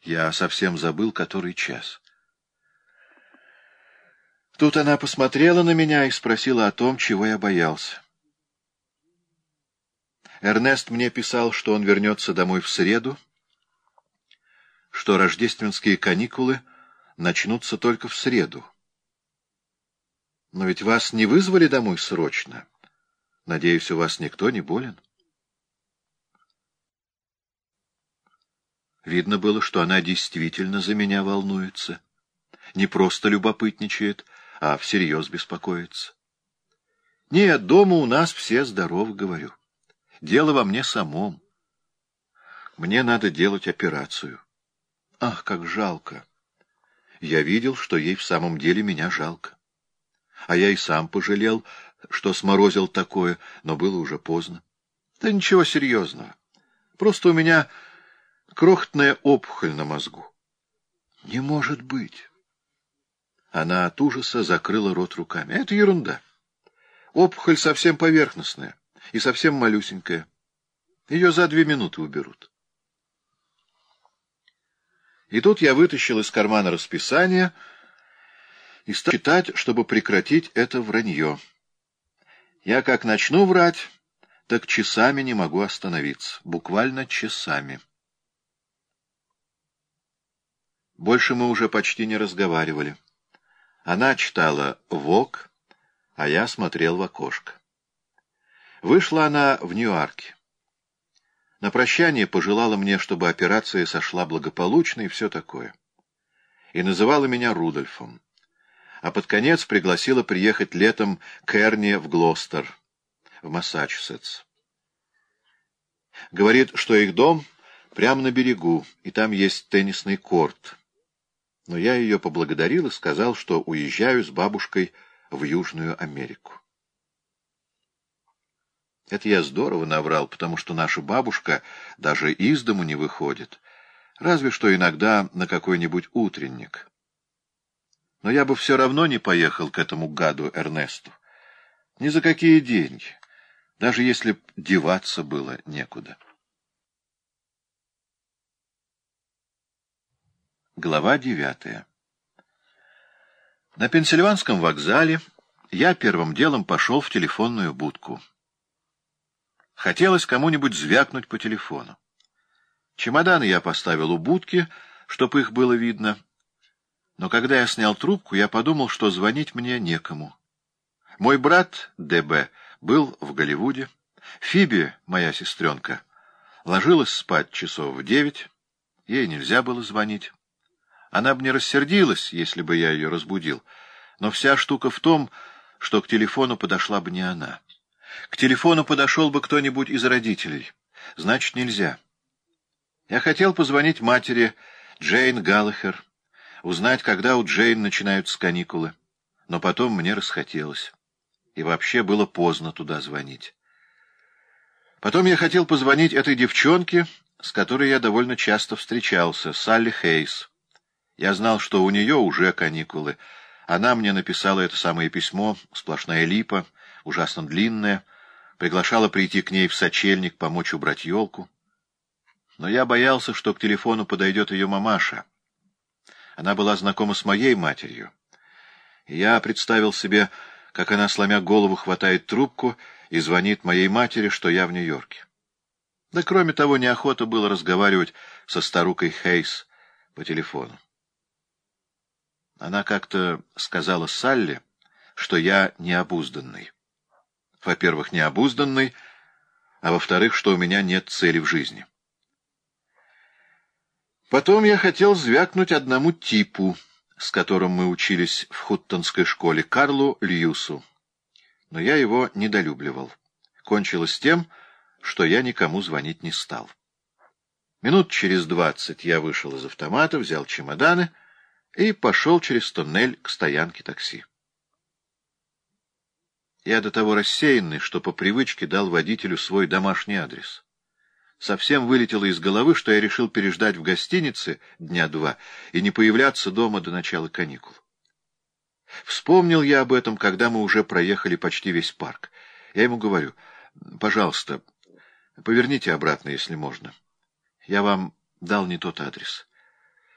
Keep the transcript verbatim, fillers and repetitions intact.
Я совсем забыл, который час. Тут она посмотрела на меня и спросила о том, чего я боялся. Эрнест мне писал, что он вернется домой в среду, что рождественские каникулы начнутся только в среду. Но ведь вас не вызвали домой срочно. Надеюсь, у вас никто не болен? Видно было, что она действительно за меня волнуется. Не просто любопытничает, а всерьез беспокоится. Нет, дома у нас все здоровы, говорю. Дело во мне самом. Мне надо делать операцию. Ах, как жалко. Я видел, что ей в самом деле меня жалко. А я и сам пожалел, что сморозил такое, но было уже поздно. Да ничего серьезного. Просто у меня крохотная опухоль на мозгу. Не может быть. Она от ужаса закрыла рот руками. Это ерунда. Опухоль совсем поверхностная и совсем малюсенькая. Ее за две минуты уберут. И тут я вытащил из кармана расписание и стал читать, чтобы прекратить это вранье. Я как начну врать, так часами не могу остановиться. Буквально часами. Больше мы уже почти не разговаривали. Она читала «Вог», а я смотрел в окошко. Вышла она в Ньюарке. На прощание пожелала мне, чтобы операция сошла благополучно и все такое. И называла меня Рудольфом. А под конец пригласила приехать летом к Эрне в Глостер, в Массачусетс. Говорит, что их дом прямо на берегу, и там есть теннисный корт. Но я ее поблагодарил и сказал, что уезжаю с бабушкой в Южную Америку. Это я здорово наврал, потому что наша бабушка даже из дому не выходит, разве что иногда на какой-нибудь утренник. Но я бы все равно не поехал к этому гаду Эрнесту. Ни за какие деньги, даже если б деваться было некуда. Глава девятая. На Пенсильванском вокзале я первым делом пошел в телефонную будку. Хотелось кому-нибудь звякнуть по телефону. Чемоданы я поставил у будки, чтоб их было видно. Но когда я снял трубку, я подумал, что звонить мне некому. Мой брат ДБ был в Голливуде. Фиби, моя сестренка, ложилась спать часов в девять. Ей нельзя было звонить. Она бы не рассердилась, если бы я ее разбудил. Но вся штука в том, что к телефону подошла бы не она. К телефону подошел бы кто-нибудь из родителей. Значит, нельзя. Я хотел позвонить матери Джейн Галлахер, узнать, когда у Джейн начинаются каникулы. Но потом мне расхотелось. И вообще было поздно туда звонить. Потом я хотел позвонить этой девчонке, с которой я довольно часто встречался, Салли Хейс. Я знал, что у нее уже каникулы. Она мне написала это самое письмо, сплошная липа, ужасно длинная, приглашала прийти к ней в сочельник, помочь убрать елку. Но я боялся, что к телефону подойдет ее мамаша. Она была знакома с моей матерью. И я представил себе, как она, сломя голову, хватает трубку и звонит моей матери, что я в Нью-Йорке. Да кроме того, неохота было разговаривать со старукой Хейс по телефону. Она как-то сказала Салли, что я необузданный. Во-первых, необузданный, а во-вторых, что у меня нет цели в жизни. Потом я хотел звякнуть одному типу, с которым мы учились в Хуттонской школе, Карлу Льюсу. Но я его недолюбливал. Кончилось тем, что я никому звонить не стал. Минут через двадцать я вышел из автомата, взял чемоданы и пошел через туннель к стоянке такси. Я до того рассеянный, что по привычке дал водителю свой домашний адрес. Совсем вылетело из головы, что я решил переждать в гостинице дня два и не появляться дома до начала каникул. Вспомнил я об этом, когда мы уже проехали почти весь парк. Я ему говорю: пожалуйста, поверните обратно, если можно. Я вам дал не тот адрес.